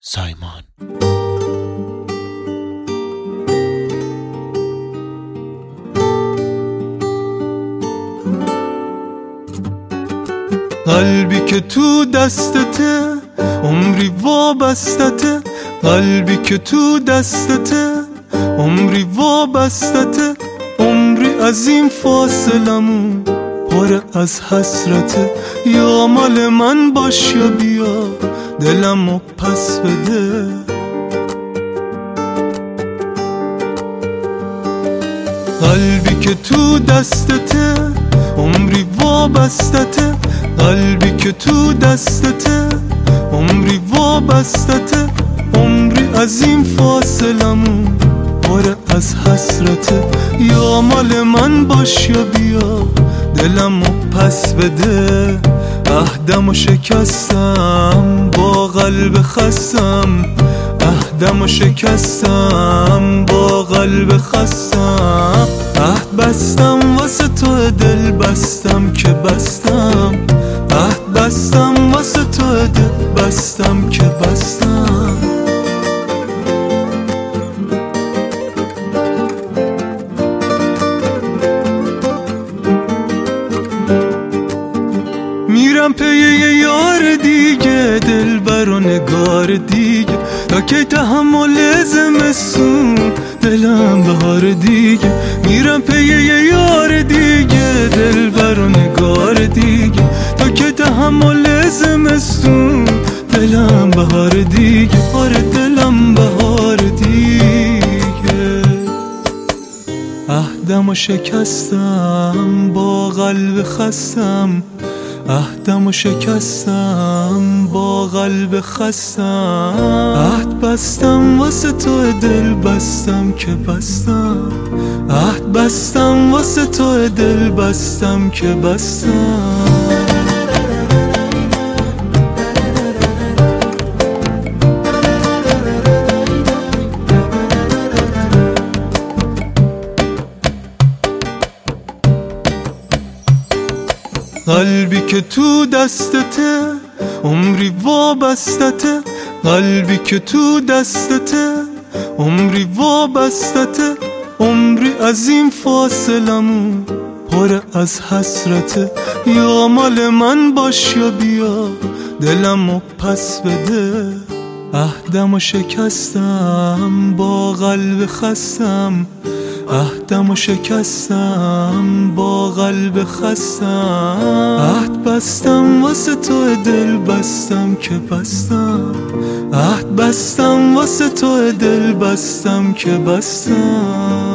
سایمان. قلبی که تو دستته عمری وابستته، قلبی که تو دستته عمری وابستته، عمری از این فاصلمون پر از حسرته. یا مال من باش یا بیا دلمو پس بده. قلبی که تو دستته عمری وابستته، قلبی که تو دستته عمری وابستته، عمری از این فاصلمون پر از حسرته. یا مال من باش یا بیا دلمو پس بده. عهدمو شکستم با قلب خستم، عهدمو شکستم با قلب خستم. عهد بستم واسه تو دل بستم که بستم، عهد بستم واسه تو دل بستم که بستم. میرم پی یه یار دیگه، دلبر و نگار دیگه، تا که تحمل زمستون دلم بهار دیگه. میرم پی یه یار دیگه، دلبر و نگار دیگه، تا که تحمل زمستون دلم بهار دیگه. آره دلم بهار دیگه. عهدمو شکستم با قلب خستم، عهدمو شکستم با قلب خستم. عهد بستم واسه تو دل بستم که بستم، عهد بستم واسه تو دل بستم که بستم. قلبی که تو دستته عمری وابستته، قلبی که تو دستته عمری وابستته، عمری از این فاصلمون پر از حسرته. یا مال من باش یا بیا دلمو پس بده. عهدمو شکستم با قلب خستم، عهدمو شکستم با قلب خستم. عهد بستم واسه تو دل بستم که بستم، عهد بستم واسه تو دل بستم که بستم.